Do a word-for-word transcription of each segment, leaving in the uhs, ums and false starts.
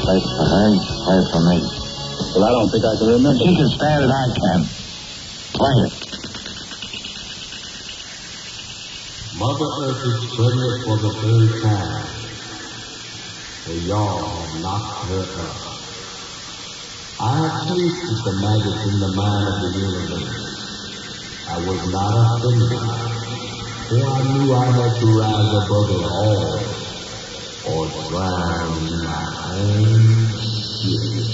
Play for her, play for me. Well, I don't think I can remember. She can stand it, I can. Play it. Mother Earth is pregnant for the third time. The yaw knocked her up. I have tasted the maggots in the mind of the universe. I was not offended, for I knew I had to rise above it all, or drown in my own shit.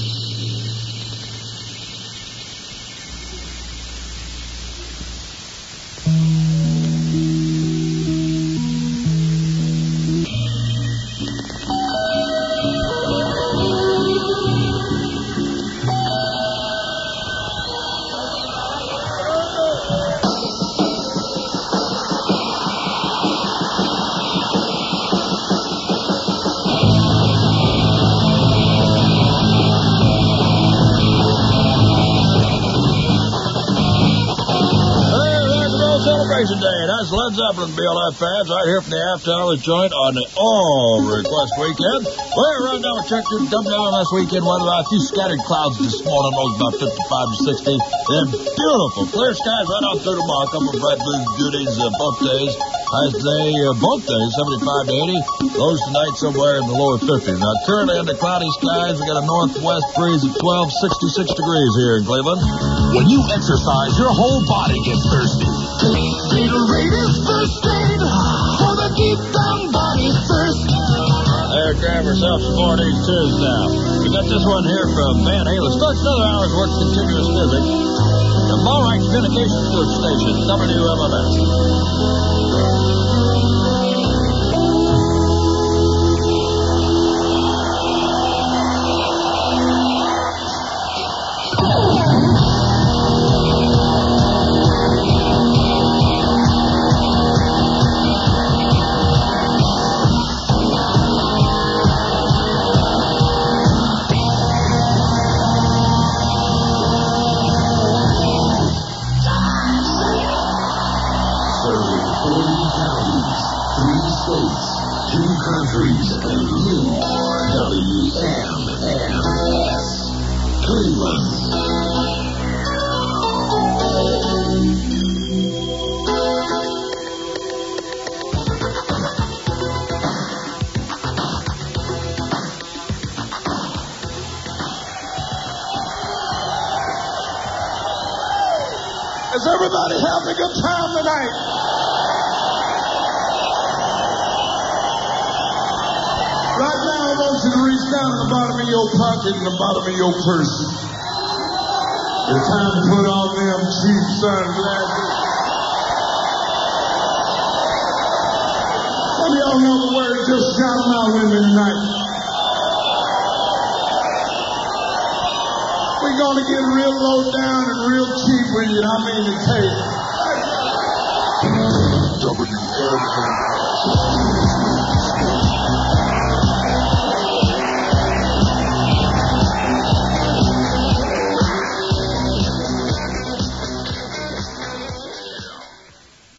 Day. That's Led Zeppelin, B L F fans, right here from the After Hours joint on the All Request Weekend. Well, right now we're checking the W M S weekend weather. A few scattered clouds this morning, those about fifty-five to sixty. They're beautiful. Clear skies right on through tomorrow. A couple of bright blue beauties uh, both days. Highs today, uh, both days, seventy-five to eighty. Lows tonight somewhere in the lower fifties. Now, currently under cloudy skies, we got a northwest breeze at twelve, sixty-six degrees here in Cleveland. When you exercise, your whole body gets thirsty. Gatorade is first aid for the deep down body thirst. There, grab yourself some more of these tunes now. We got this one here from Van Halen. Starts another hour's worth of continuous music. The Ballright Communications Group Station, W M M S. Is everybody having a good time tonight? Right now, I want you to reach down to the bottom of your pocket and the bottom of your purse. It's time to put on them cheap sunglasses. Some of y'all know the word, just shout them out with me tonight. We're going to get real low down and real cheap with you, and I mean to tell you. W M S.